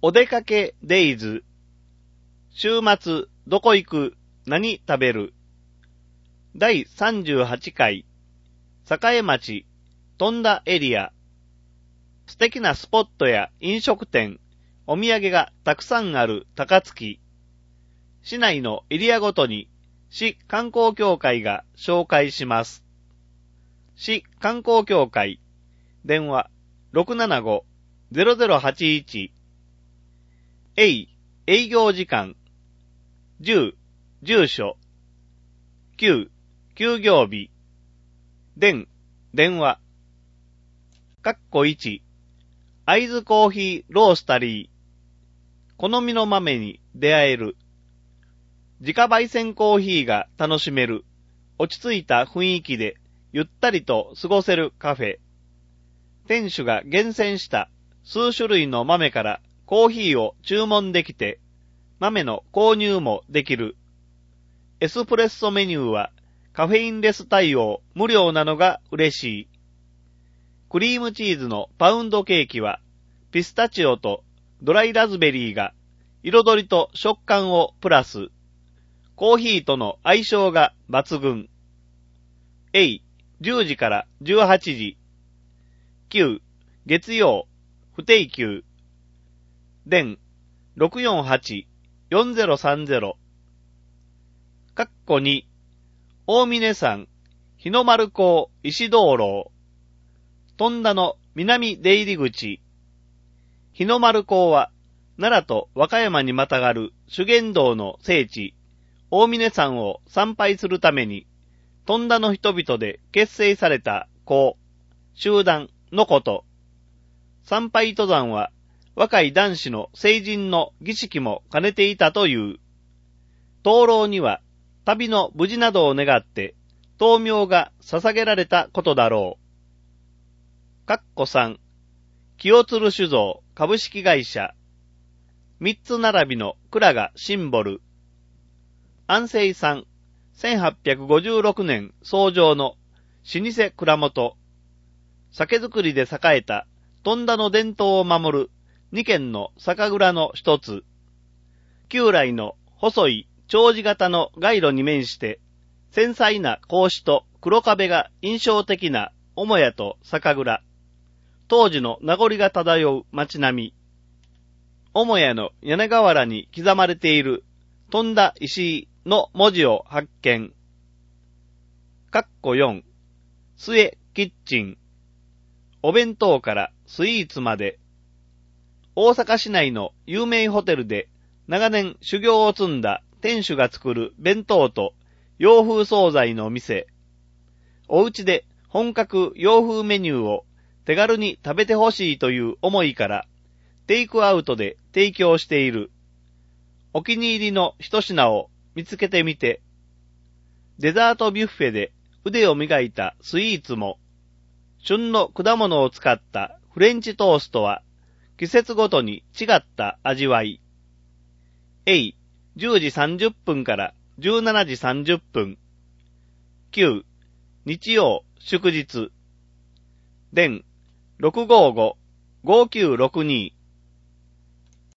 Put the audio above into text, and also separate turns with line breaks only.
お出かけデイズ。週末どこ行く？何食べる？第38回栄町富田エリア。素敵なスポットや飲食店、お土産がたくさんある高槻。市内のエリアごとに市観光協会が紹介します。市観光協会電話 675-0081 営業時間10住所9休業日電話1会津コーヒーロースタリー好みの豆に出会える自家焙煎コーヒーが楽しめる落ち着いた雰囲気でゆったりと過ごせるカフェ店主が厳選した数種類の豆からコーヒーを注文できて豆の購入もできるエスプレッソメニューはカフェインレス対応無料なのが嬉しいクリームチーズのパウンドケーキはピスタチオとドライラズベリーが彩りと食感をプラスコーヒーとの相性が抜群10時から18時9月曜不定休電648-4030 2大峰山日の丸港石灯籠富田の南出入り口日の丸港は奈良と和歌山にまたがる修験道の聖地大峰山を参拝するために富田の人々で結成された講集団のこと参拝登山は若い男子の成人の儀式も兼ねていたという灯籠には旅の無事などを願って灯明が捧げられたことだろう。3清鶴酒造株式会社三つ並びの蔵がシンボル安政さん1856年創業の老舗蔵元酒造りで栄えた富田の伝統を守る2軒の酒蔵の一つ旧来の細い長寿型の街路に面して繊細な格子と黒壁が印象的な母屋と酒蔵当時の名残が漂う街並み母屋の屋根瓦に刻まれている富田石の文字を発見4末キッチンお弁当からスイーツまで大阪市内の有名ホテルで長年修行を積んだ店主が作る弁当と洋風惣菜の店お家で本格洋風メニューを手軽に食べてほしいという思いからテイクアウトで提供しているお気に入りの一品を見つけてみてデザートビュッフェで腕を磨いたスイーツも旬の果物を使ったフレンチトーストは季節ごとに違った味わい10時30分から17時30分9日曜祝日電655-5962